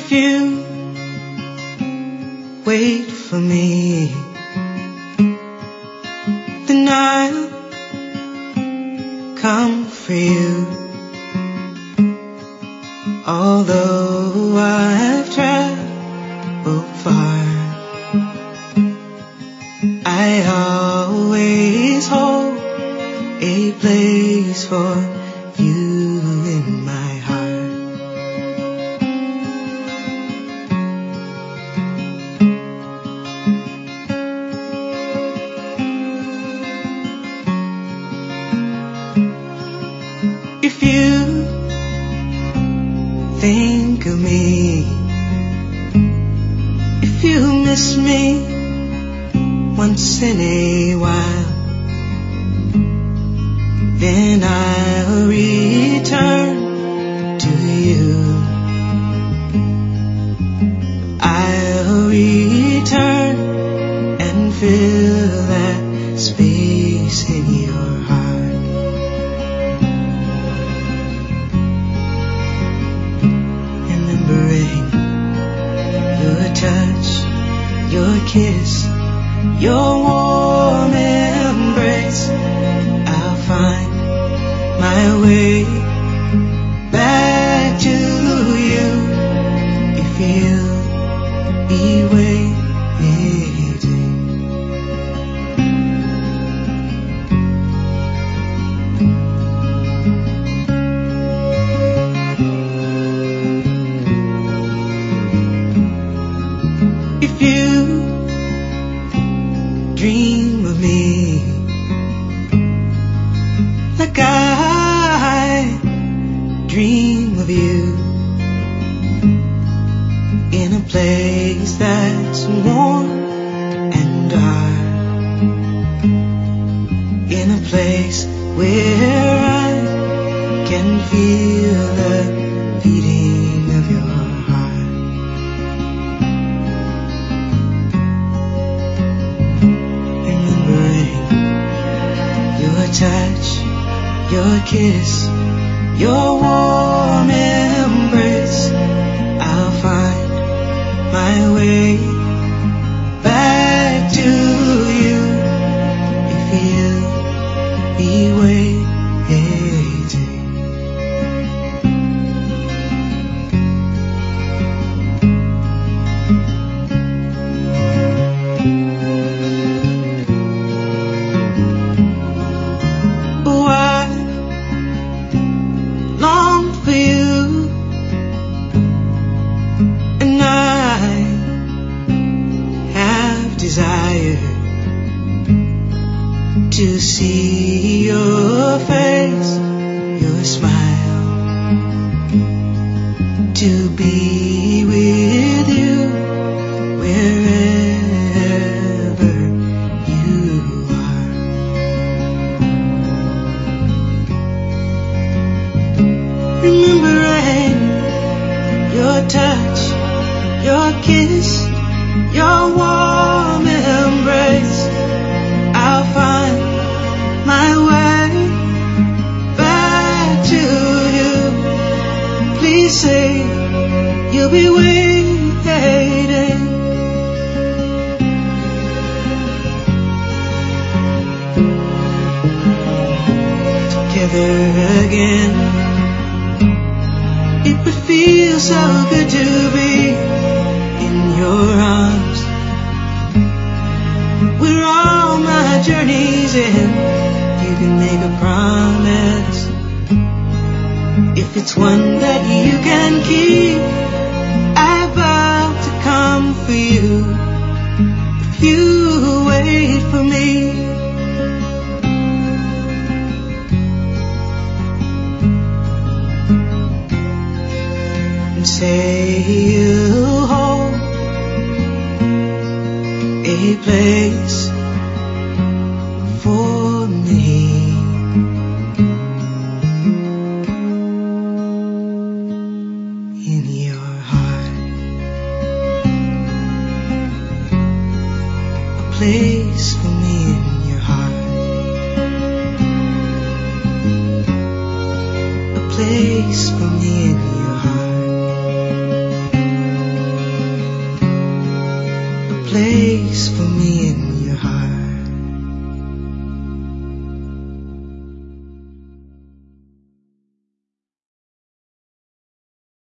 If you wait for me, then I'll come for you. Although I've traveled far, I always hold a place for you in my heart. If you think of me, if you miss me once in a while, then I'll return to you. I'll return and fill that space in your heart. Remembering your touch, your kiss, your warm embrace, I'll find my way back to you if you'll be waiting. If you dream of me like I dream of you, in a place that's warm and dark, in a place where I can feel the beating of your heart. Remembering your touch, your kiss, your warm embrace, I'll find my way back to you if you'll be waiting. Oh, I long for you, and I have desire to see your face, your smile, to be with you wherever you are. Remembering your touch, your kiss, your warm embrace, I'll find my way back to you. Please say you'll be waiting. Together again, it would feel so good to be in your arms, where all my journeys end. You can make a promise, if it's one that you can keep. I vow to come for you if you wait for me. And say you'll hold a place for me. In your heart, a place for me in your heart, a place for me in your heart. place for me and